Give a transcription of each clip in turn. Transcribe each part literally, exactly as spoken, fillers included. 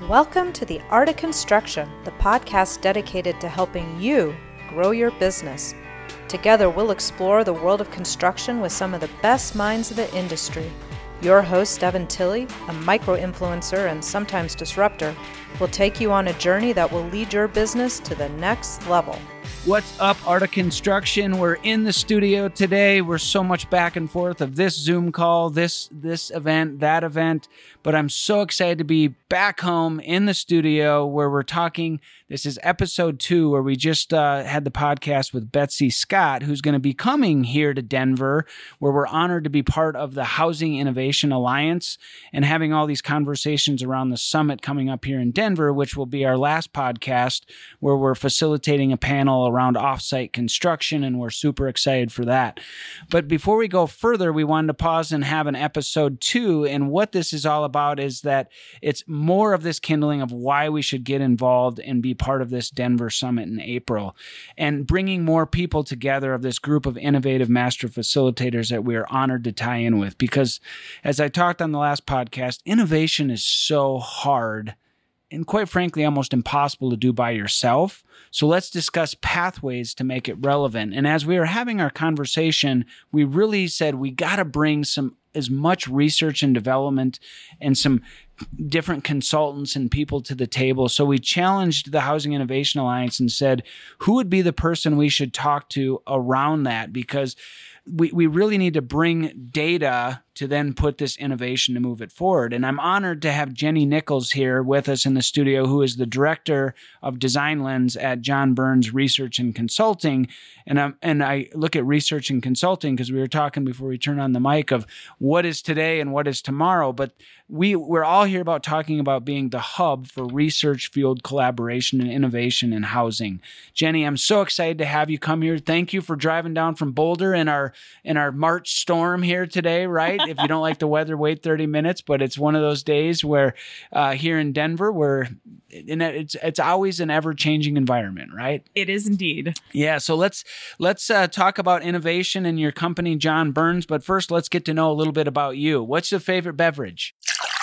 Welcome to The Art of Construction, the podcast dedicated to helping you grow your business. Together, we'll explore the world of construction with some of the best minds of the industry. Your host, Evan Tilley, a micro-influencer and sometimes disruptor, will take you on a journey that will lead your business to the next level. What's up, Art of Construction? We're in the studio today. We're so much back and forth of this Zoom call, this this event, that event. But I'm so excited to be back home in the studio where we're talking. This is episode two, where we just uh, had the podcast with Betsy Scott, who's going to be coming here to Denver, where we're honored to be part of the Housing Innovation Alliance and having all these conversations around the summit coming up here in Denver, which will be our last podcast, where we're facilitating a panel around offsite construction, and we're super excited for that. But before we go further, we wanted to pause and have an episode two, and what this is all about is that it's more of this kindling of why we should get involved and be part of this Denver summit in April, and bringing more people together of this group of innovative master facilitators that we are honored to tie in with. Because as I talked on the last podcast, innovation is so hard and quite frankly, almost impossible to do by yourself. So let's discuss pathways to make it relevant. And as we were having our conversation, we really said we got to bring some as much research and development and some different consultants and people to the table. So we challenged the Housing Innovation Alliance and said, who would be the person we should talk to around that? Because we, we really need to bring data to then put this innovation to move it forward. And I'm honored to have Jenny Nichols here with us in the studio, who is the director of Design Lens at John Burns Research and Consulting. And, I'm, and I look at research and consulting because we were talking before we turned on the mic of what is today and what is tomorrow. But we, we're all here about talking about being the hub for research-fueled collaboration and innovation in housing. Jenny, I'm so excited to have you come here. Thank you for driving down from Boulder in our, in our March storm here today, right? If you don't like the weather, wait thirty minutes. But it's one of those days where uh, here in Denver, where it's it's always an ever-changing environment, right? It is indeed. Yeah. So let's let's uh, talk about innovation in your company, John Burns. But first, let's get to know a little bit about you. What's your favorite beverage?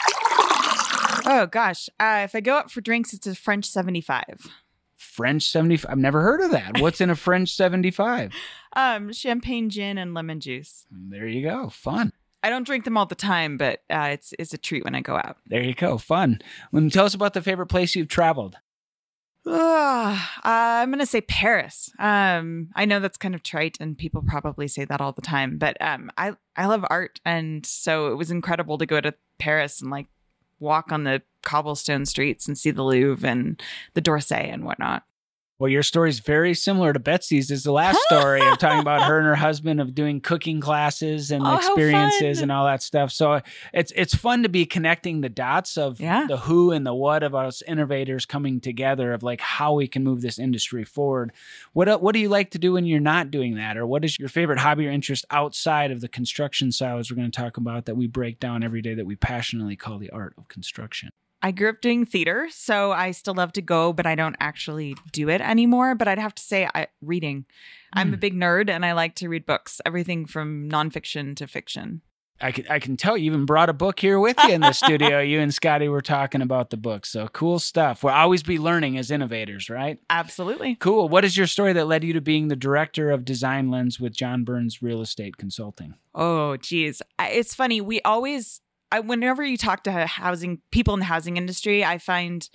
Oh gosh, uh, if I go out for drinks, it's a French seventy-five. French seventy-five. I've never heard of that. What's in a French seventy-five? Um, champagne, gin, and lemon juice. There you go. Fun. I don't drink them all the time, but uh, it's it's a treat when I go out. There you go. Fun. Well, tell us about the favorite place you've traveled. Uh, uh, I'm going to say Paris. Um, I know that's kind of trite, and people probably say that all the time, but um, I, I love art. And so it was incredible to go to Paris and like walk on the cobblestone streets and see the Louvre and the d'Orsay and whatnot. Well, your story is very similar to Betsy's. Is the last story of talking about her and her husband of doing cooking classes and oh, experiences and all that stuff. So it's it's fun to be connecting the dots of yeah. the who and the what of us innovators coming together of like how we can move this industry forward. What what do you like to do when you're not doing that? Or what is your favorite hobby or interest outside of the construction side, as we're going to talk about, that we break down every day, that we passionately call the art of construction? I grew up doing theater, so I still love to go, but I don't actually do it anymore. But I'd have to say I, reading. Mm. I'm a big nerd, and I like to read books, everything from nonfiction to fiction. I can, I can tell you even brought a book here with you in the studio. You and Scotty were talking about the book. So cool stuff. We'll always be learning as innovators, right? Absolutely. Cool. What is your story that led you to being the director of Design Lens with John Burns Real Estate Consulting? Oh, geez. It's funny. We always... I, whenever you talk to housing people in the housing industry, I find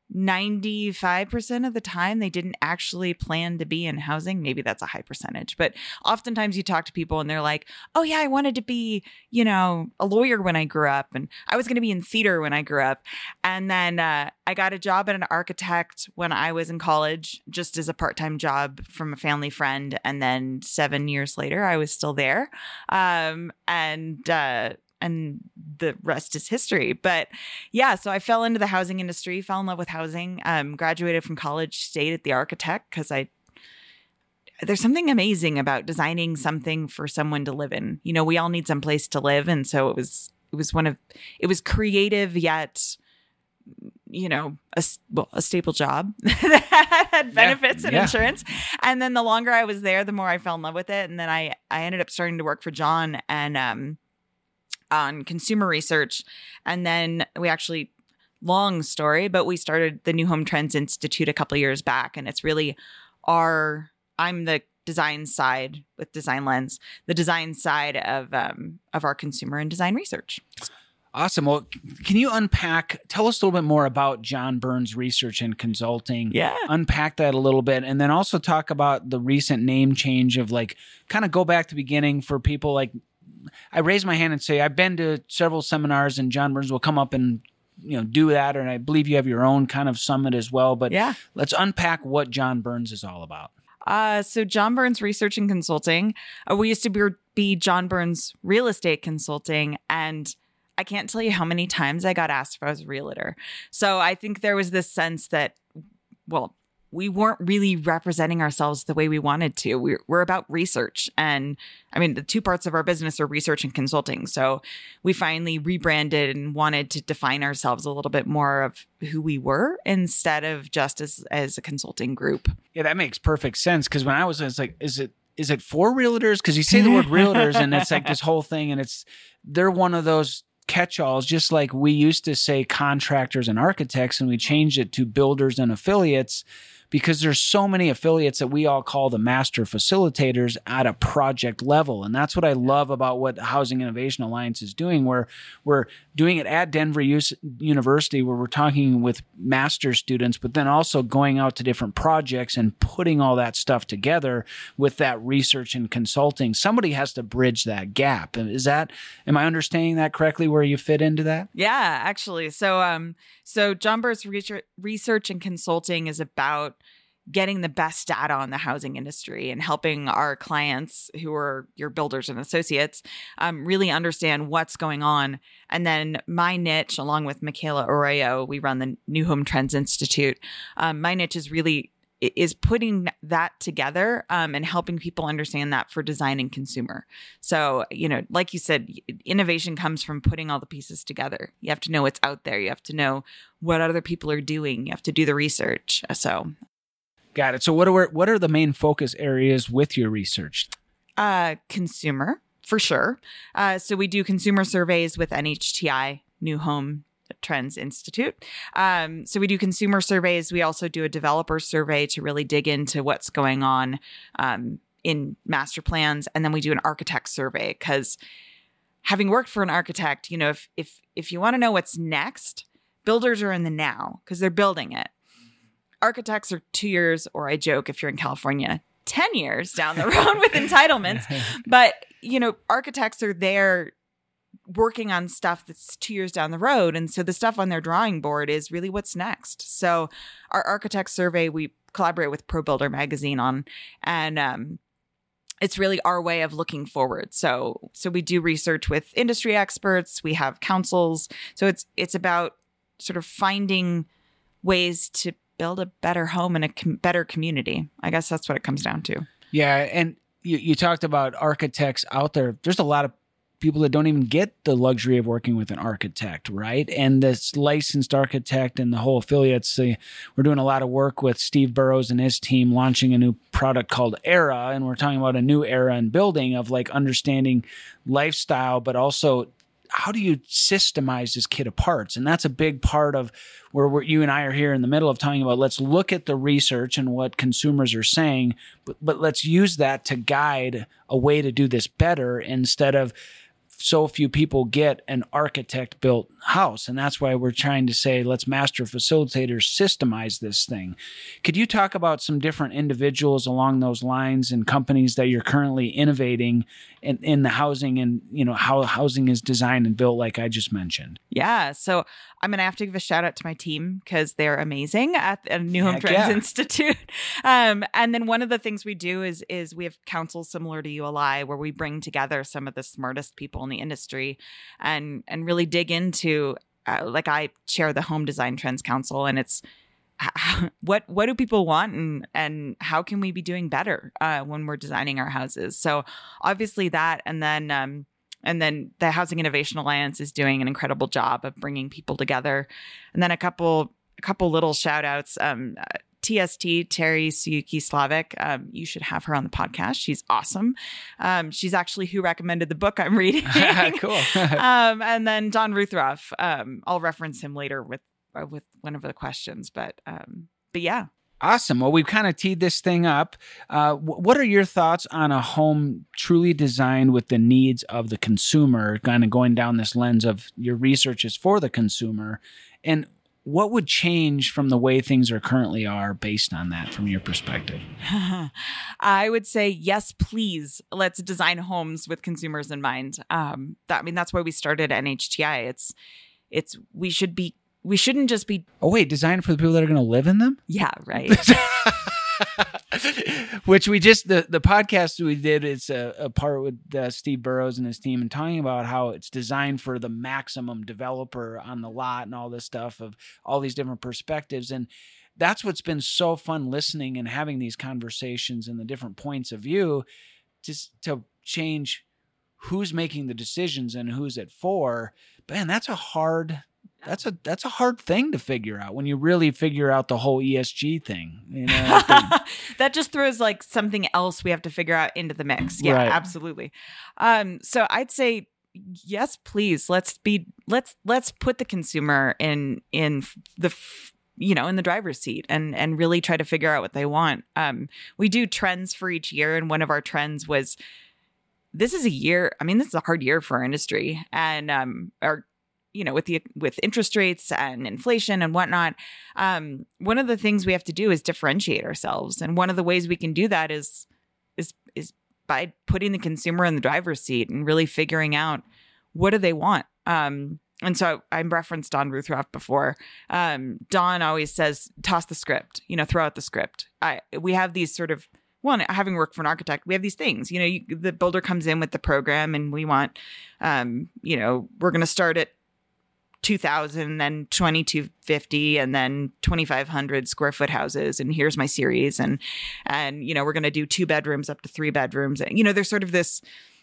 ninety-five percent of the time they didn't actually plan to be in housing. Maybe that's a high percentage, but oftentimes you talk to people and they're like, oh yeah, I wanted to be, you know, a lawyer when I grew up, and I was going to be in theater when I grew up. And then uh, I got a job at an architect when I was in college, just as a part-time job from a family friend. And then seven years later, I was still there. Um, and, uh, And the rest is history. But yeah, so I fell into the housing industry, fell in love with housing, um, graduated from college, stayed at the architect because I, there's something amazing about designing something for someone to live in. You know, we all need some place to live. And so it was, it was one of, it was creative yet, you know, a, well, a stable job that had benefits yeah, and yeah. insurance. And then the longer I was there, the more I fell in love with it. And then I, I ended up starting to work for John and, um, on consumer research. And then we actually long story, but we started the New Home Trends Institute a couple of years back, and it's really our, I'm the design side with Design Lens, the design side of um, of our consumer and design research. Awesome. Well, can you unpack, tell us a little bit more about John Burns Research and Consulting? Yeah. Unpack that a little bit. And then also talk about the recent name change of like, kind of go back to the beginning for people like, I raise my hand and say, I've been to several seminars and John Burns will come up and, you know, do that. And I believe you have your own kind of summit as well. But yeah. let's unpack what John Burns is all about. Uh, so John Burns Research and Consulting, uh, we used to be, be John Burns Real Estate Consulting, and I can't tell you how many times I got asked if I was a realtor. So I think there was this sense that, well, we weren't really representing ourselves the way we wanted to. We're, we're about research. And I mean, the two parts of our business are research and consulting. So we finally rebranded and wanted to define ourselves a little bit more of who we were instead of just as, as a consulting group. Yeah, that makes perfect sense. Because when I was, it's like, is it, is it for realtors? Because you say the word realtors and it's like this whole thing, and it's, they're one of those catch-alls, just like we used to say contractors and architects, and we changed it to builders and affiliates, because there's so many affiliates that we all call the master facilitators at a project level. And that's what I love about what the Housing Innovation Alliance is doing, where we're doing it at Denver U- University, where we're talking with master students, but then also going out to different projects and putting all that stuff together with that research and consulting. Somebody has to bridge that gap. Is that, am I understanding that correctly, where you fit into that? Yeah, actually. So, um, so John Burns Research and Consulting is about getting the best data on the housing industry and helping our clients, who are your builders and associates, um, really understand what's going on. And then my niche, along with Michaela Arroyo, we run the New Home Trends Institute. Um, my niche is really is putting that together um, and helping people understand that for design and consumer. So, you know, like you said, innovation comes from putting all the pieces together. You have to know what's out there. You have to know what other people are doing. You have to do the research. So, got it. So what are what are the main focus areas with your research? Uh, consumer, for sure. Uh, so we do consumer surveys with N H T I, New Home Trends Institute. Um, so we do consumer surveys. We also do a developer survey to really dig into what's going on um, in master plans. And then we do an architect survey, because having worked for an architect, you know, if if if you want to know what's next, builders are in the now because they're building it. Architects are two years, or I joke, if you're in California, ten years down the road with entitlements. But, you know, architects are there working on stuff that's two years down the road. And so the stuff on their drawing board is really what's next. So our architect survey, we collaborate with Pro Builder Magazine on, and um, it's really our way of looking forward. So, so we do research with industry experts. We have councils. So it's, it's about sort of finding ways to build a better home and a com- better community. I guess that's what it comes down to. Yeah. And you, you talked about architects out there. There's a lot of people that don't even get the luxury of working with an architect, right? And this licensed architect and the whole affiliates, uh, we're doing a lot of work with Steve Burrows and his team launching a new product called Era. And we're talking about a new era in building of like understanding lifestyle, but also how do you systemize this kit of parts? And that's a big part of where we're, you and I are here in the middle of talking about, let's look at the research and what consumers are saying, but, but let's use that to guide a way to do this better instead of so few people get an architect built house. And that's why we're trying to say, let's master facilitators systemize this thing. Could you talk about some different individuals along those lines and companies that you're currently innovating in, in the housing and, you know, how housing is designed and built, like I just mentioned? Yeah. So I'm going to have to give a shout out to my team because they're amazing at the New Home Heck Trends yeah. Institute. Um, and then one of the things we do is, is we have councils similar to U L I where we bring together some of the smartest people in the industry and, and really dig into, uh, like I chair the Home Design Trends Council, and it's what, what do people want and, and how can we be doing better uh, when we're designing our houses? So obviously that, and then, um, And then the Housing Innovation Alliance is doing an incredible job of bringing people together. And then a couple, a couple little shout outs. Um, uh, T S T, Terry Suyuki Slavic. Um, you should have her on the podcast. She's awesome. Um, she's actually who recommended the book I'm reading. Cool. um, and then Don Ruthroff. Um, I'll reference him later with with one of the questions, but um, but yeah. Awesome. Well, we've kind of teed this thing up. Uh, w- what are your thoughts on a home truly designed with the needs of the consumer, kind of going down this lens of your research is for the consumer? And what would change from the way things are currently are based on that from your perspective? I would say, yes, please. Let's design homes with consumers in mind. Um, that, I mean, that's why we started N H T I. It's, it's, we should be We shouldn't just be... Oh, wait, designed for the people that are going to live in them? Yeah, right. Which we just, the, the podcast we did, it's a, a part with uh, Steve Burrows and his team and talking about how it's designed for the maximum developer on the lot and all this stuff of all these different perspectives. And that's what's been so fun listening and having these conversations and the different points of view just to change who's making the decisions and who's it for. Man, that's a hard... That's a that's a hard thing to figure out when you really figure out the whole E S G thing. You know, that just throws like something else we have to figure out into the mix. Yeah, right. Absolutely. Um, so I'd say yes, please. Let's be let's let's put the consumer in in the you know in the driver's seat and and really try to figure out what they want. Um, we do trends for each year, and one of our trends was this is a year. I mean, this is a hard year for our industry, and um, our you know, with the with interest rates and inflation and whatnot, um, one of the things we have to do is differentiate ourselves, and one of the ways we can do that is is is by putting the consumer in the driver's seat and really figuring out what do they want. Um, and so I referenced Don Ruthroff before. Um, Don always says, "Toss the script," you know, throw out the script. I we have these sort of Well, having worked for an architect, we have these things. You know, you, the builder comes in with the program, and we want, um, you know, we're going to start at two thousand, then twenty-two fifty, and then twenty-five hundred square foot houses. And here's my series. And, and, you know, we're going to do two bedrooms up to three bedrooms. And, you know, there's sort of this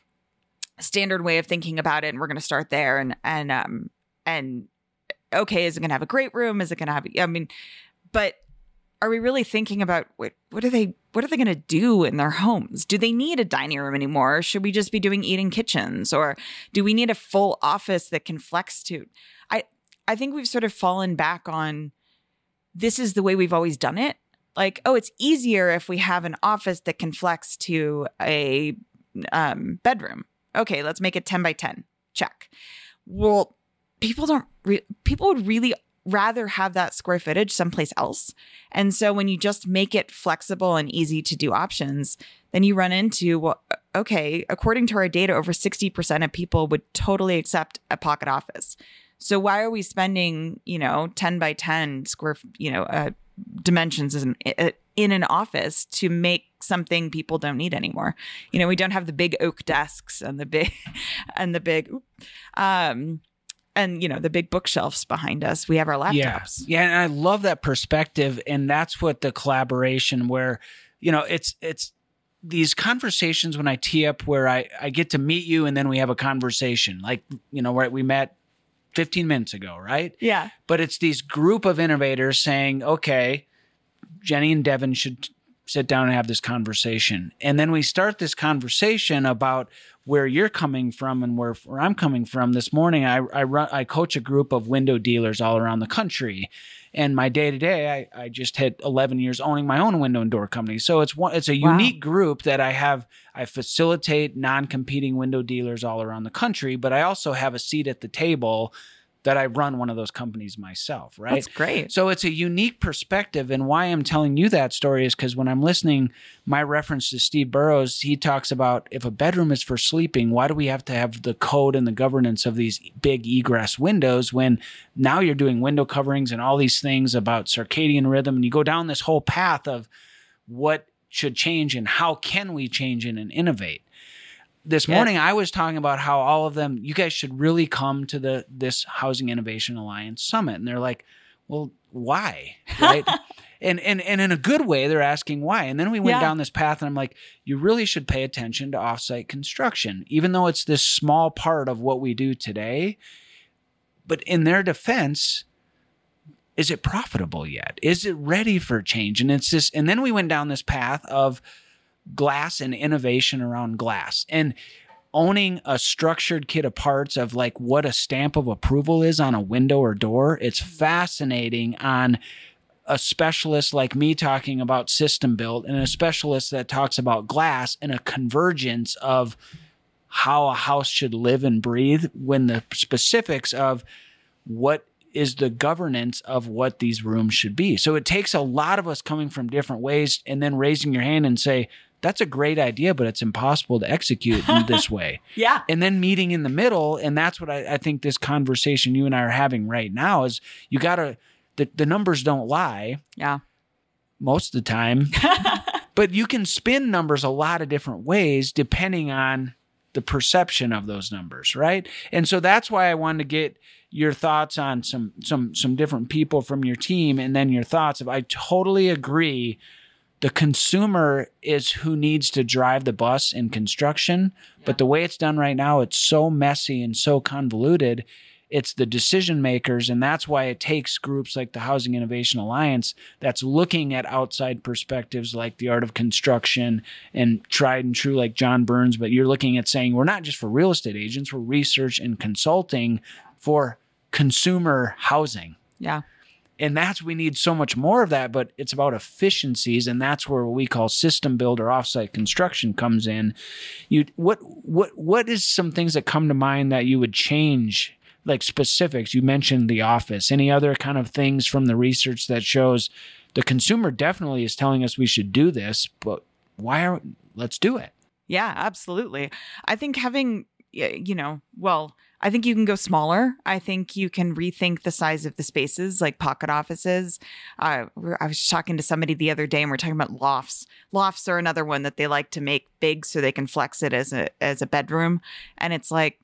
standard way of thinking about it. And we're going to start there. And, and, um, and okay, is it going to have a great room? Is it going to have, I mean, but are we really thinking about what, what are they, what are they going to do in their homes? Do they need a dining room anymore? Or should we just be doing eat-in kitchens? Or do we need a full office that can flex to? I, I think we've sort of fallen back on this is the way we've always done it. Like, oh, it's easier if we have an office that can flex to a um, bedroom. Okay, let's make it ten by ten. Check. Well, people don't, re- people would really rather have that square footage someplace else. And so when you just make it flexible and easy to do options, then you run into, well, okay, according to our data, over sixty percent of people would totally accept a pocket office. So why are we spending, you know, ten by ten square, you know, uh, dimensions in, in an office to make something people don't need anymore? You know, we don't have the big oak desks and the big, and the big, um, and, you know, the big bookshelves behind us. We have our laptops. Yeah. Yeah. And I love that perspective. And that's what the collaboration where, you know, it's, it's these conversations when I tee up where I, I get to meet you and then we have a conversation like, you know, right. We met fifteen minutes ago, right? Yeah. But it's these group of innovators saying, okay, Jenny and Devin should sit down and have this conversation. And then we start this conversation about where you're coming from and where, where I'm coming from. This morning, I I, run, I coach a group of window dealers all around the country. And my day to day, I just hit eleven years owning my own window and door company. So it's one, it's a Wow. unique group that I have. I facilitate non-competing window dealers all around the country, but I also have a seat at the table that I run one of those companies myself, right? That's great. So it's a unique perspective. And why I'm telling you that story is because when I'm listening, my reference to Steve Burrows, he talks about if a bedroom is for sleeping, why do we have to have the code and the governance of these big egress windows when now you're doing window coverings and all these things about circadian rhythm, and you go down this whole path of what should change and how can we change it and innovate. This Yeah. morning, I was talking about how all of them, you guys should really come to the this Housing Innovation Alliance Summit. And they're like, well, why? Right? and, and and in a good way, they're asking why. And then we went Yeah. down this path and I'm like, you really should pay attention to offsite construction, even though it's this small part of what we do today. But in their defense, is it profitable yet? Is it ready for change? And it's this, and then we went down this path of glass and innovation around glass. And owning a structured kit of parts of like what a stamp of approval is on a window or door. It's fascinating on a specialist like me talking about system build and a specialist that talks about glass and a convergence of how a house should live and breathe when the specifics of what is the governance of what these rooms should be. So it takes a lot of us coming from different ways and then raising your hand and say, that's a great idea, but it's impossible to execute in this way. Yeah. And then meeting in the middle. And that's what I, I think this conversation you and I are having right now is you got to, the, the numbers don't lie. Yeah. Most of the time. But you can spin numbers a lot of different ways depending on the perception of those numbers, right? And so that's why I wanted to get your thoughts on some some some different people from your team and then your thoughts of I totally agree the consumer is who needs to drive the bus in construction, yeah. But the way it's done right now, it's so messy and so convoluted. It's the decision makers, and that's why it takes groups like the Housing Innovation Alliance that's looking at outside perspectives like the art of construction and tried and true like John Burns, but you're looking at saying we're not just for real estate agents, we're research and consulting for consumer housing. Yeah. And that's, we need so much more of that, but it's about efficiencies. And that's where what we call system build or offsite construction comes in. You, what, what, what is some things that come to mind that you would change? Like specifics, you mentioned the office. Any other kind of things from the research that shows the consumer definitely is telling us we should do this, but why are let's do it? Yeah, absolutely. I think having, you know, well, I think you can go smaller. I think you can rethink the size of the spaces, like pocket offices. Uh, I was talking to somebody the other day, and we're talking about lofts. Lofts are another one that they like to make big so they can flex it as a as a bedroom, and it's like,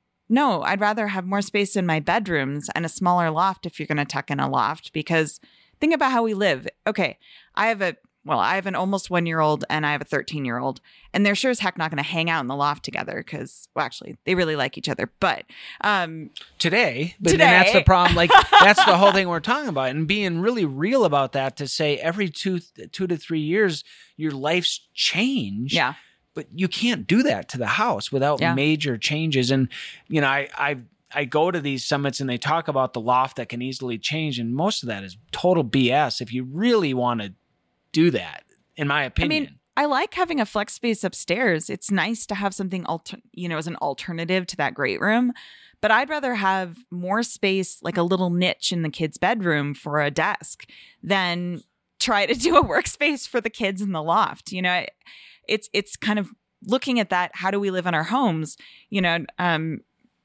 no, I'd rather have more space in my bedrooms and a smaller loft if you're going to tuck in a loft, because think about how we live. Okay, I have a, well, I have an almost one-year-old and I have a thirteen-year-old, and they're sure as heck not going to hang out in the loft together because, well, actually, they really like each other. But um, today, but today. then that's the problem. Like, that's the whole thing we're talking about, and being really real about that to say every two, two to three years, your life's changed. Yeah. But you can't do that to the house without Yeah. major changes. And, you know, I, I I go to these summits and they talk about the loft that can easily change. And most of that is total B S if you really want to do that, in my opinion. I mean, I like having a flex space upstairs. It's nice to have something, alter- you know, as an alternative to that great room. But I'd rather have more space, like a little niche in the kids' bedroom for a desk, than try to do a workspace for the kids in the loft. You know, it's it's kind of looking at that. How do we live in our homes? You know, um,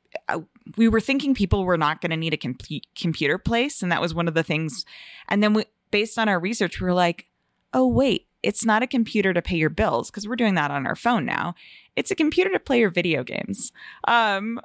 we were thinking people were not going to need a com- computer place, and that was one of the things. And then we, based on our research, we were like, oh, wait, it's not a computer to pay your bills, because we're doing that on our phone now. It's a computer to play your video games. Um,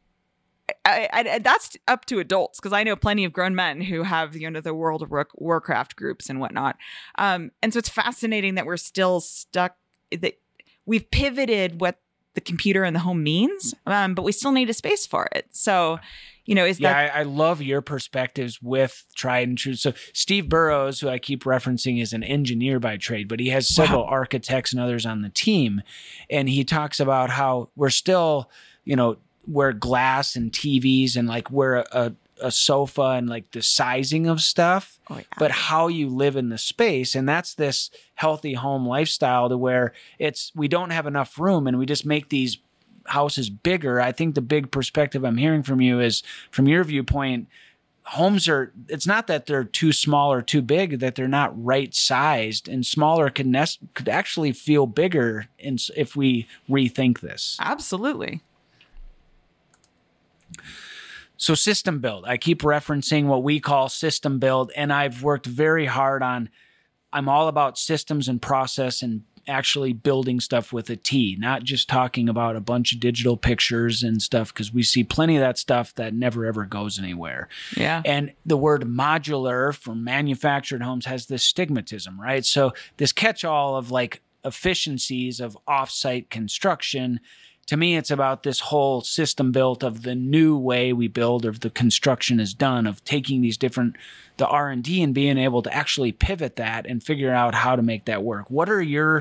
I, I, that's up to adults, because I know plenty of grown men who have, you know, the World of War- Warcraft groups and whatnot. Um, and so it's fascinating that we're still stuck, that we've pivoted what the computer in the home means, um, but we still need a space for it. So, you know, is yeah, that... I, I love your perspectives with tried and true. So Steve Burrows, who I keep referencing, is an engineer by trade, but he has several wow. architects and others on the team. And he talks about how we're still, you know, where glass and T Vs and like where a, a, a sofa and like the sizing of stuff, oh, yeah. but how you live in the space. And that's this healthy home lifestyle to where it's, we don't have enough room and we just make these houses bigger. I think the big perspective I'm hearing from you is, from your viewpoint, homes are, it's not that they're too small or too big, that they're not right sized, and smaller could nest, could actually feel bigger in, if we rethink this. Absolutely. So system build, I keep referencing what we call system build, and I've worked very hard on, I'm all about systems and process and actually building stuff with a T, not just talking about a bunch of digital pictures and stuff, because we see plenty of that stuff that never ever goes anywhere. Yeah. And the word modular for manufactured homes has this stigmatism, right? So this catch-all of like efficiencies of off-site construction. To me, it's about this whole system built of the new way we build, or the construction is done, of taking these different, the R and D and being able to actually pivot that and figure out how to make that work. What are your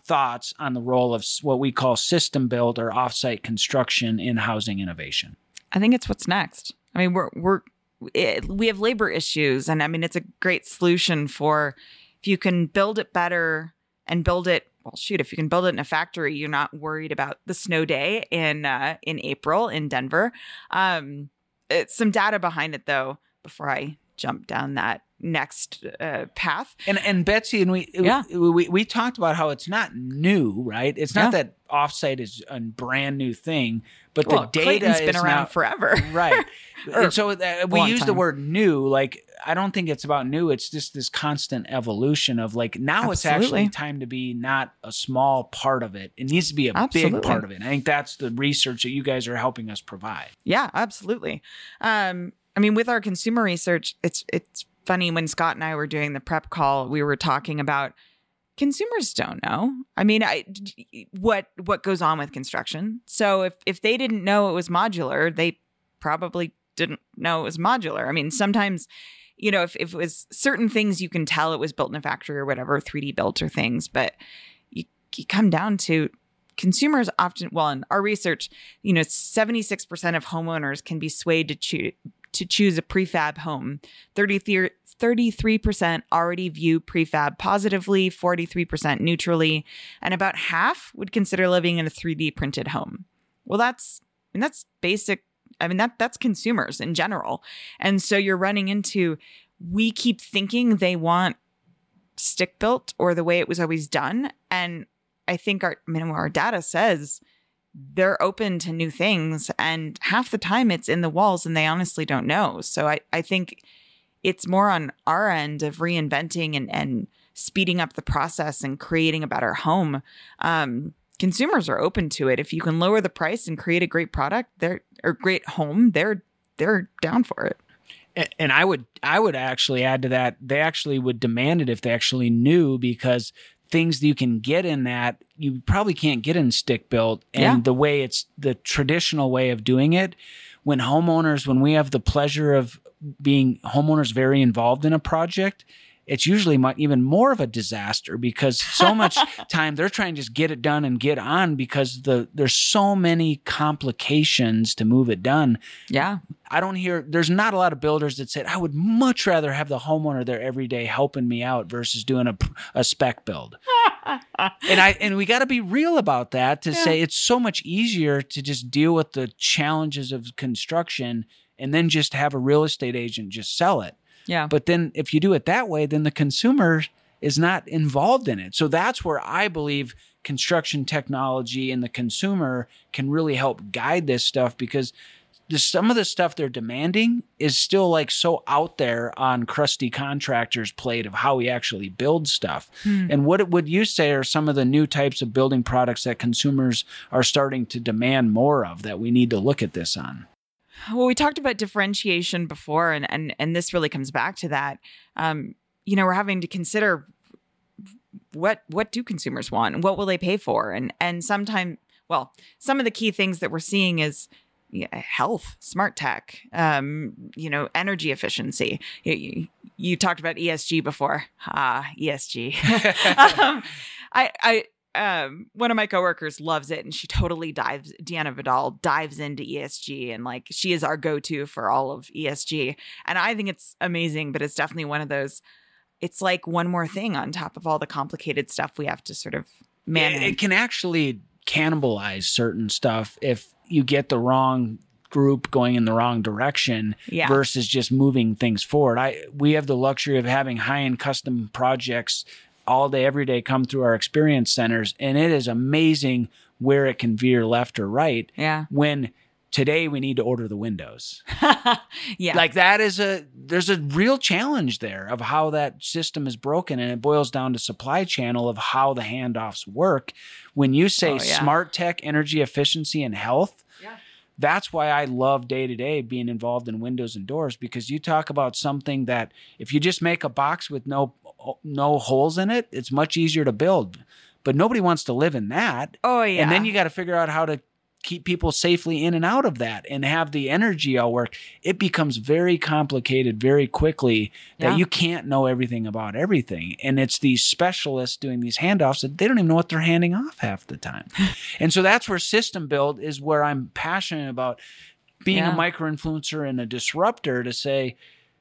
thoughts on the role of s- what we call system build or offsite construction in housing innovation? I think it's what's next. I mean, we're we're it, we have labor issues, and I mean, it's a great solution for if you can build it better and build it. Well, shoot, if you can build it in a factory, you're not worried about the snow day in uh, in April in Denver. Um, it's some data behind it, though, before I jump down that next uh, path. And and Betsy, and we, Yeah. we we we talked about how it's not new, right? It's not Yeah. that offsite is a brand new thing, but Well, the data Clayton's is been around now, forever. right? Or And so uh, we long use the time. word new. Like, I don't think it's about new. It's just this constant evolution of like, now it's Absolutely. actually time to be not a small part of it. It needs to be a Absolutely. big part of it. And I think that's the research that you guys are helping us provide. Yeah, absolutely. Um, I mean, with our consumer research, it's it's funny when Scott and I were doing the prep call, we were talking about consumers don't know. I mean, I what what goes on with construction. So if if they didn't know it was modular, they probably didn't know it was modular. I mean, sometimes, you know, if, if it was certain things, you can tell it was built in a factory or whatever, three D built or things, but you, you come down to consumers often, well, in our research, you know, seventy-six percent of homeowners can be swayed to choose to choose a prefab home. thirty-three percent already view prefab positively, forty-three percent neutrally, and about half would consider living in a three D printed home. Well, that's, I mean, that's basic. I mean, that that's consumers in general. And so you're running into, we keep thinking they want stick built or the way it was always done. And I think our, I mean, our data says they're open to new things, and half the time it's in the walls and they honestly don't know. So I, I think it's more on our end of reinventing and, and speeding up the process and creating a better home. Um, consumers are open to it. If you can lower the price and create a great product, they're or great home, they're they're down for it. And- And I would I would actually add to that, they actually would demand it if they actually knew, because things that you can get in that you probably can't get in stick built. And Yeah. the way it's the traditional way of doing it, when homeowners, when we have the pleasure of being homeowners very involved in a project, it's usually mu- even more of a disaster, because so much time they're trying to just get it done and get on, because the there's so many complications to move it done. Yeah. I don't hear, there's not a lot of builders that said, I would much rather have the homeowner there every day helping me out versus doing a, a spec build. and I, and we got to be real about that to Yeah. say it's so much easier to just deal with the challenges of construction and then just have a real estate agent just sell it. Yeah. But then if you do it that way, then the consumer is not involved in it. So that's where I believe construction technology and the consumer can really help guide this stuff, because the, some of the stuff they're demanding is still like so out there on crusty contractors' plate of how we actually build stuff. Hmm. And what would you say are some of the new types of building products that consumers are starting to demand more of that we need to look at this on? Well, we talked about differentiation before, and and and this really comes back to that. Um, you know, we're having to consider what what do consumers want and what will they pay for, and and sometimes, well, some of the key things that we're seeing is yeah, health, smart tech, um, you know, energy efficiency. You, you, you talked about E S G before. Ah, E S G. um, I I. Um, one of my coworkers loves it, and she totally dives, Deanna Vidal dives into E S G, and like she is our go-to for all of E S G. And I think it's amazing, but it's definitely one of those, it's like one more thing on top of all the complicated stuff we have to sort of manage. It, it can actually cannibalize certain stuff if you get the wrong group going in the wrong direction Yeah. versus just moving things forward. I we have the luxury of having high-end custom projects all day, every day come through our experience centers. And it is amazing where it can veer left or right. Yeah. When today we need to order the windows. Yeah. Like that is a, there's a real challenge there of how that system is broken. And it boils down to supply channel of how the handoffs work. When you say Oh, yeah. smart tech, energy efficiency, and health, Yeah. that's why I love day to day being involved in windows and doors, because you talk about something that if you just make a box with no no holes in it, it's much easier to build. But nobody wants to live in that. Oh, yeah. And then you got to figure out how to keep people safely in and out of that and have the energy all work, it becomes very complicated very quickly that Yeah. you can't know everything about everything. And it's these specialists doing these handoffs that they don't even know what they're handing off half the time. And so that's where system build is where I'm passionate about being Yeah. a micro-influencer and a disruptor to say,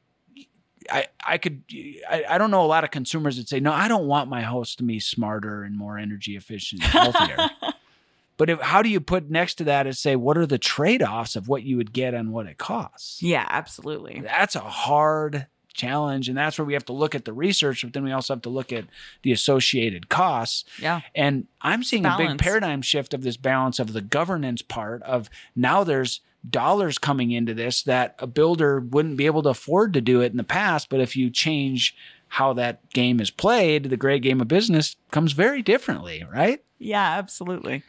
I, I could, I, I don't know a lot of consumers that say, no, I don't want my house to be smarter and more energy efficient and healthier. But if, how do you put next to that is say, what are the trade-offs of what you would get and what it costs? Yeah, absolutely. That's a hard challenge. And that's where we have to look at the research, but then we also have to look at the associated costs. Yeah. And I'm seeing a big Balance. paradigm shift of this balance of the governance part of now there's dollars coming into this that a builder wouldn't be able to afford to do it in the past. But if you change how that game is played, the great game of business comes very differently, right? Yeah, absolutely.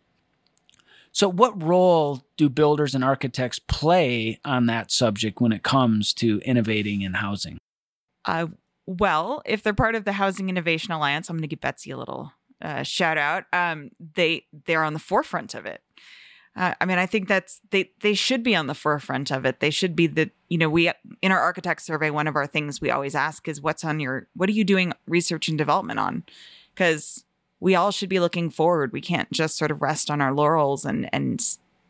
So what role do builders and architects play on that subject when it comes to innovating in housing? Uh, well, if they're part of the Housing Innovation Alliance, I'm going to give Betsy a little uh, shout out. Um, they they're on the forefront of it. Uh, I mean, I think that's they they should be on the forefront of it. They should be the you know we in our architect survey, one of our things we always ask is what's on your what are you doing research and development on? Because we all should be looking forward. We can't just sort of rest on our laurels and and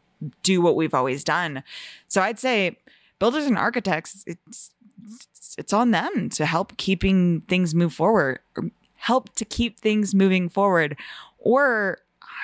do what we've always done. So I'd say builders and architects, it's it's on them to help keeping things move forward, or help to keep things moving forward. Or,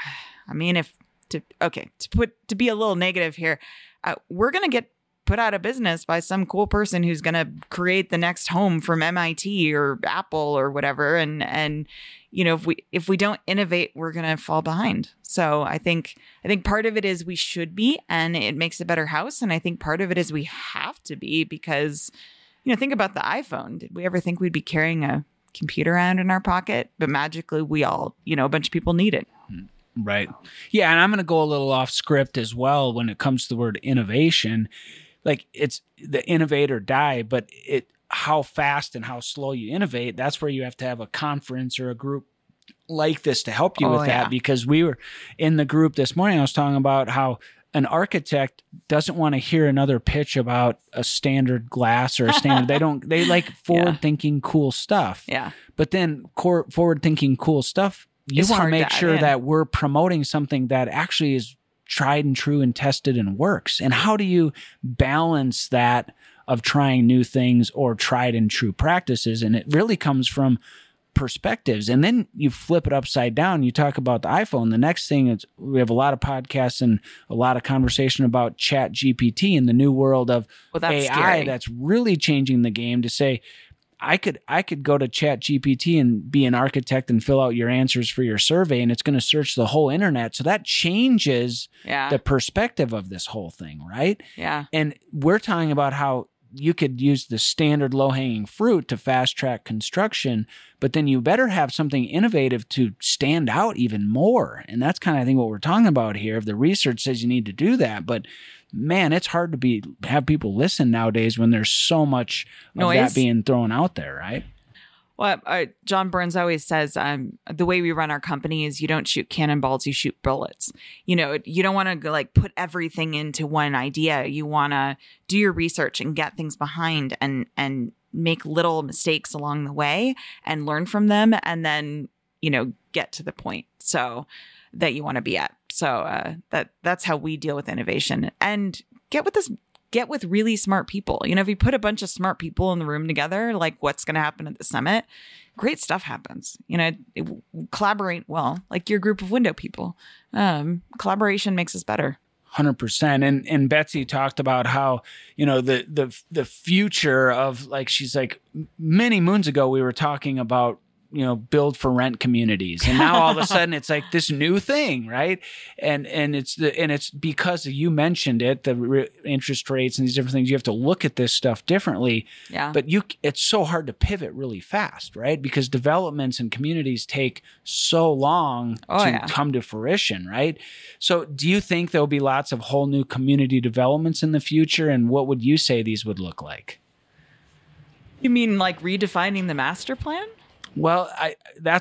I mean, if to okay to put to be a little negative here, uh, we're gonna get put out of business by some cool person who's gonna create the next home from M I T or Apple or whatever, and and you know if we if we don't innovate, we're gonna fall behind. So I think I think part of it is we should be, and it makes a better house, and I think part of it is we have to be because you know think about the iPhone. Did we ever think we'd be carrying a computer around in our pocket? But magically, we all you know a bunch of people need it. Right. Yeah, and I'm going to go a little off script as well when it comes to the word innovation. Like it's the innovate or die, but it how fast and how slow you innovate, that's where you have to have a conference or a group like this to help you Oh, with yeah. that. Because we were in the group this morning, I was talking about how an architect doesn't want to hear another pitch about a standard glass or a standard. They don't, they like forward thinking cool stuff. Yeah. But then core, forward thinking cool stuff, you It's want to hard to make add sure in. that we're promoting something that actually is tried and true and tested and works. And how do you balance that of trying new things or tried and true practices? And it really comes from perspectives. And then you flip it upside down. You talk about the iPhone. The next thing is we have a lot of podcasts and a lot of conversation about Chat G P T in the new world of Well, that's A I scary. that's really changing the game to say, I could I could go to Chat G P T and be an architect and fill out your answers for your survey, and it's going to search the whole internet. So that changes Yeah. the perspective of this whole thing, right? Yeah. And we're talking about how you could use the standard low-hanging fruit to fast-track construction, but then you better have something innovative to stand out even more. And that's kind of, I think, what we're talking about here. The research says you need to do that, but man, it's hard to be have people listen nowadays when there's so much of Noise. that being thrown out there, right? Well, uh, John Burns always says um, the way we run our company is you don't shoot cannonballs, you shoot bullets. You know, you don't want to like put everything into one idea. You want to do your research and get things behind and and make little mistakes along the way and learn from them, and then you know get to the point so that you want to be at. So uh, that that's how we deal with innovation and get with this. Get with really smart people. You know, if you put a bunch of smart people in the room together, like what's going to happen at the summit, great stuff happens. You know, it, collaborate well, like your group of window people. Um, collaboration makes us better. one hundred percent. And and Betsy talked about how, you know, the the the future of, like, she's like, many moons ago we were talking about, you know, build for rent communities. And now all of a sudden it's like this new thing, right? And and it's the and it's because you mentioned it, the re- interest rates and these different things. You have to look at this stuff differently. Yeah. But you, it's so hard to pivot really fast, right? Because developments and communities take so long Oh, to yeah. come to fruition, right? So do you think there'll be lots of whole new community developments in the future? And what would you say these would look like? You mean like redefining the master plan? Well, I that's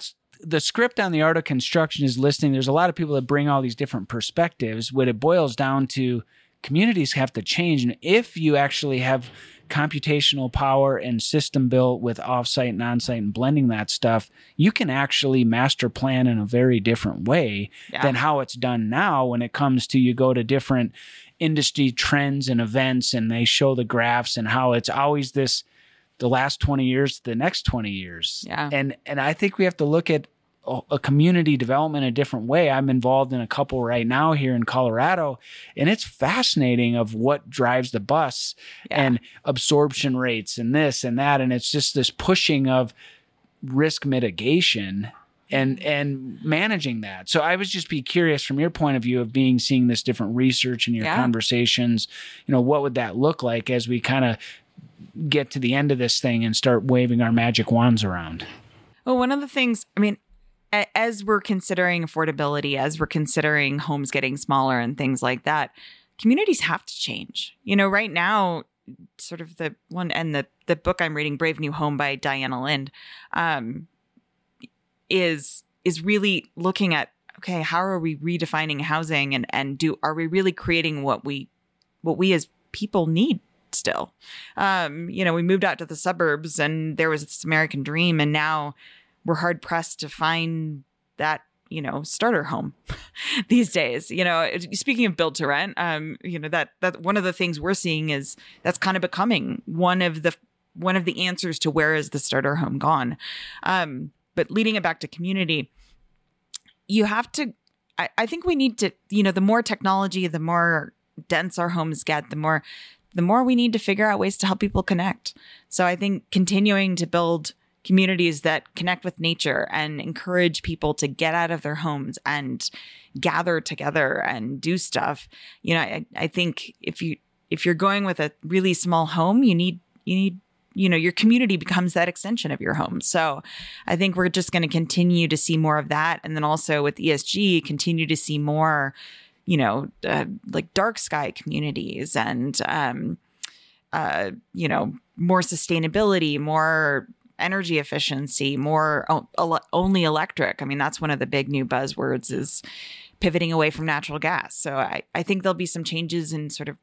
the script on the art of construction is listening. There's a lot of people that bring all these different perspectives. What it boils down to, communities have to change. And if you actually have computational power and system built with offsite and onsite and blending that stuff, you can actually master plan in a very different way yeah. than how it's done now when it comes to you go to different industry trends and events and they show the graphs and how it's always this, the last twenty years to the next twenty years. Yeah. And, and I think we have to look at a community development a different way. I'm involved in a couple right now here in Colorado, and it's fascinating of what drives the bus yeah. and absorption rates and this and that. And it's just this pushing of risk mitigation and, and managing that. So I was just be curious from your point of view of being, seeing this different research in your yeah. conversations, you know, what would that look like as we kind of get to the end of this thing and start waving our magic wands around? Well, one of the things, I mean, as we're considering affordability, as we're considering homes getting smaller and things like that, communities have to change. You know, right now, sort of the one and the the book I'm reading, Brave New Home by Diana Lind, um, is is really looking at, okay, how are we redefining housing and and do are we really creating what we what we as people need still? Um, you know, we moved out to the suburbs and there was this American dream, and now we're hard pressed to find that, you know, starter home these days. You know, speaking of build to rent, um, you know, that that one of the things we're seeing is that's kind of becoming one of the one of the answers to where is the starter home gone. Um, but leading it back to community, you have to. I, I think we need to. You know, the more technology, the more dense our homes get, the more the more we need to figure out ways to help people connect. So I think continuing to build communities that connect with nature and encourage people to get out of their homes and gather together and do stuff. You know, I, I think if you if you're going with a really small home, you need you need you know your community becomes that extension of your home. So I think we're just going to continue to see more of that, and then also with E S G, continue to see more, you know, uh, like dark sky communities and um, uh, you know, more sustainability, more energy efficiency, more o- only electric. I mean, that's one of the big new buzzwords is pivoting away from natural gas. So I, I think there'll be some changes in sort of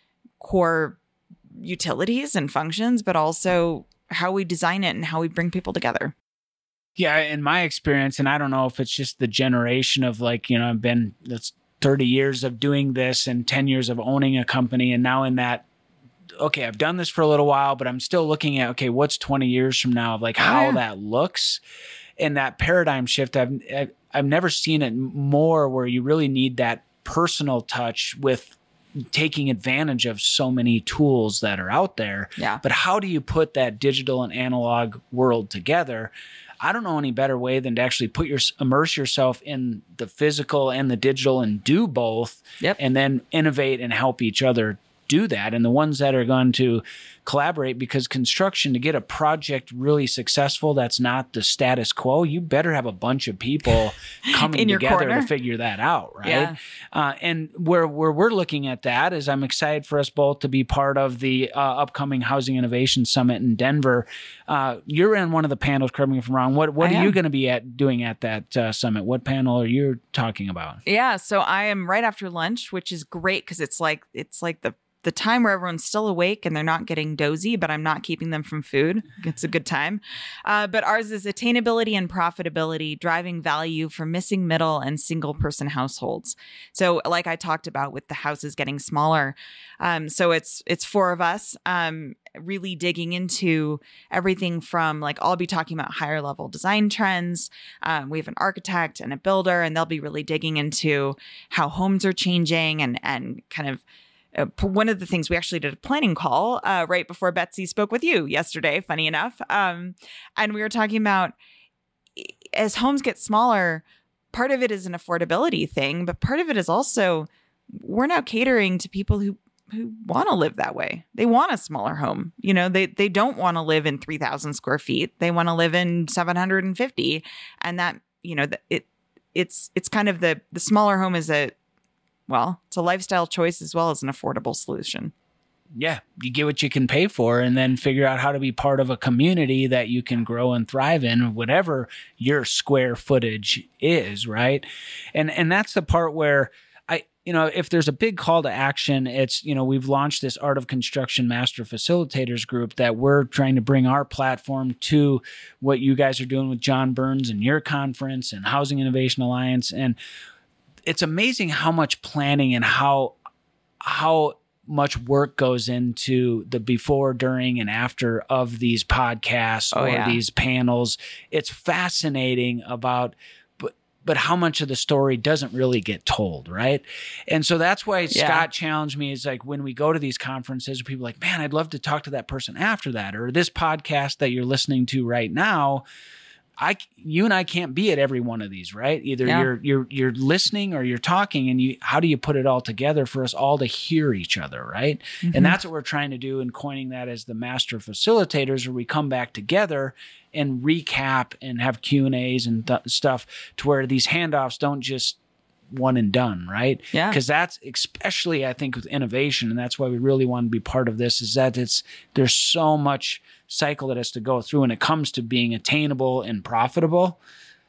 core utilities and functions, but also how we design it and how we bring people together. Yeah, in my experience, and I don't know if it's just the generation of like, you know, I've been, that's thirty years of doing this and ten years of owning a company. And now in that, okay, I've done this for a little while, but I'm still looking at, okay, what's twenty years from now of like how yeah. that looks and that paradigm shift. I've, I've, I've never seen it more where you really need that personal touch with taking advantage of so many tools that are out there. Yeah. But how do you put that digital and analog world together? I don't know any better way than to actually put your immerse yourself in the physical and the digital and do both yep. and then innovate and help each other do that. And the ones that are going to collaborate, because construction, to get a project really successful, that's not the status quo. You better have a bunch of people coming together corner. to figure that out. Right. Yeah. Uh, and where, where we're looking at that is I'm excited for us both to be part of the uh, upcoming Housing Innovation Summit in Denver. Uh, you're in one of the panels, correct me if I'm wrong. What, what are you going to be at doing at that uh, summit? What panel are you talking about? Yeah. So I am right after lunch, which is great because it's like, it's like the the time where everyone's still awake and they're not getting dozy, but I'm not keeping them from food. It's a good time. Uh, but ours is attainability and profitability, driving value for missing middle and single person households. So like I talked about with the houses getting smaller. Um, so it's, it's four of us, um, really digging into everything from like, I'll be talking about higher level design trends. Um, we have an architect and a builder, and they'll be really digging into how homes are changing and, and kind of, Uh, one of the things we actually did a planning call uh, right before Betsy spoke with you yesterday, funny enough. Um, and we were talking about as homes get smaller, part of it is an affordability thing, but part of it is also we're now catering to people who, who want to live that way. They want a smaller home. You know, they, they don't want to live in three thousand square feet. They want to live in seven hundred fifty. And that, you know, it, it's, it's kind of the, the smaller home is a, well, it's a lifestyle choice as well as an affordable solution. yeah, you get what you can pay for, and then figure out how to be part of a community that you can grow and thrive in, whatever your square footage is, right? And and that's the part where I, you know, if there's a big call to action, it's, you know, we've launched this Art of Construction Master Facilitators group that we're trying to bring our platform to what you guys are doing with John Burns and your conference and Housing Innovation Alliance. And it's amazing how much planning and how how much work goes into the before, during, and after of these podcasts Oh, or yeah. these panels. It's fascinating about, but but how much of the story doesn't really get told, right? And so that's why Yeah. Scott challenged me, is like, when we go to these conferences, people are like, man, I'd love to talk to that person after that, or this podcast that you're listening to right now. I, you and I can't be at every one of these, right? Either Yeah. you're you're you're listening or you're talking, and you how do you put it all together for us all to hear each other, right? Mhm. And that's what we're trying to do in coining that as the master facilitators, where we come back together and recap and have Q and A's and th- stuff, to where these handoffs don't just one and done, right? Yeah. Because that's especially, I think, with innovation, and that's why we really want to be part of this, is that it's there's so much cycle that has to go through when it comes to being attainable and profitable.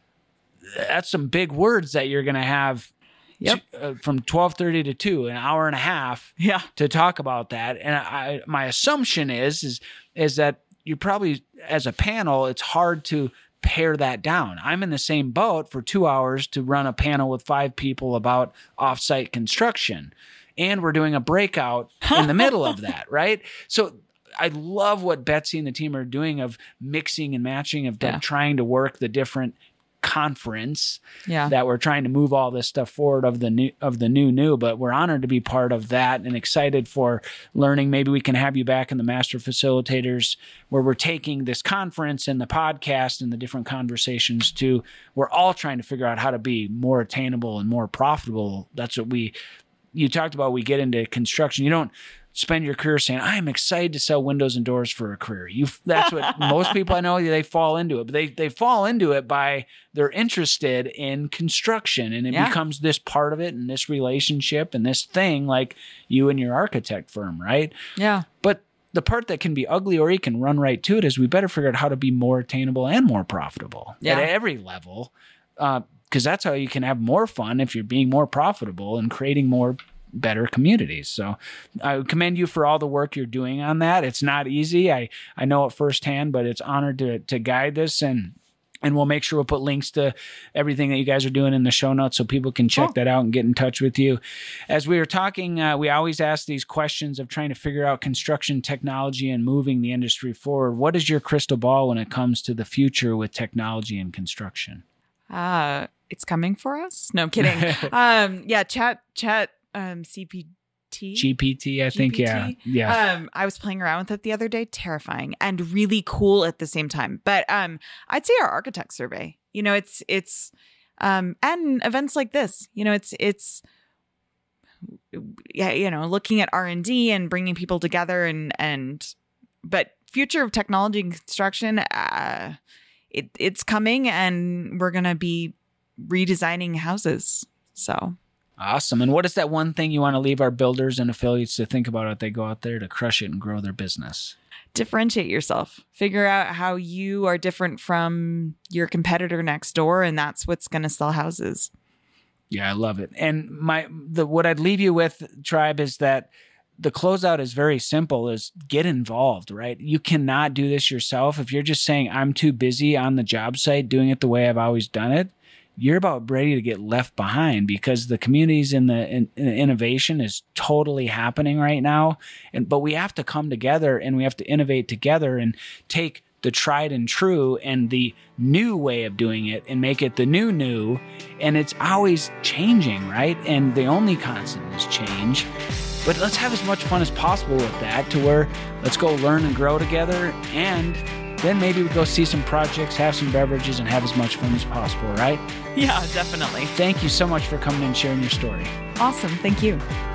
That's some big words that you're going to have Yep. to- uh, from twelve thirty to two, an hour and a half Yeah. to talk about that. And I, my assumption is, is, is that you probably, as a panel, it's hard to pare that down. I'm in the same boat for two hours to run a panel with five people about offsite construction. And we're doing a breakout in the middle of that, right? So I love what Betsy and the team are doing of mixing and matching, of Yeah. trying to work the different conference Yeah. that we're trying to move all this stuff forward of the new of the new new but we're honored to be part of that and excited for learning. Maybe we can have you back in the master facilitators, where we're taking this conference and the podcast and the different conversations to, we're all trying to figure out how to be more attainable and more profitable. That's what we you talked about. We get into construction. You don't spend your career saying, I'm excited to sell windows and doors for a career. You, that's what most people I know, they fall into it, but they, they fall into it by they're interested in construction, and it Yeah. becomes this part of it and this relationship and this thing, like you and your architect firm, right? Yeah. But the part that can be ugly, or you can run right to it, is we better figure out how to be more attainable and more profitable Yeah. at every level. Uh, because that's how you can have more fun, if you're being more profitable and creating more better communities. So I commend you for all the work you're doing on that. It's not easy. I, I know it firsthand, but it's honored to to guide this, and and we'll make sure we'll put links to everything that you guys are doing in the show notes so people can check Cool. that out and get in touch with you. As we were talking, uh, we always ask these questions of trying to figure out construction technology and moving the industry forward. What is your crystal ball when it comes to the future with technology and construction? Uh, it's coming for us. No, I'm kidding. um, yeah, chat, chat, um, C P T. G P T, I think. G P T? Yeah. Yeah. Um, I was playing around with it the other day. Terrifying and really cool at the same time. But um, I'd say our architect survey. You know, it's it's um, and events like this. You know, it's it's yeah, you know, looking at R and D and bringing people together, and and but future of technology and construction. Uh, it it's coming, and we're gonna be redesigning houses. So. Awesome. And what is that one thing you want to leave our builders and affiliates to think about as they go out there to crush it and grow their business? Differentiate yourself. Figure out how you are different from your competitor next door, and that's what's going to sell houses. Yeah, I love it. And my the what I'd leave you with, Tribe, is that the closeout is very simple, is get involved, right? You cannot do this yourself. If you're just saying, I'm too busy on the job site doing it the way I've always done it, you're about ready to get left behind, because the communities in the, in, in the innovation is totally happening right now. And but we have to come together, and we have to innovate together and take the tried and true and the new way of doing it and make it the new new. And it's always changing, right? And the only constant is change. But let's have as much fun as possible with that, to where let's go learn and grow together, and then maybe we go see some projects, have some beverages, and have as much fun as possible, right? Yeah, definitely. Thank you so much for coming and sharing your story. Awesome. Thank you.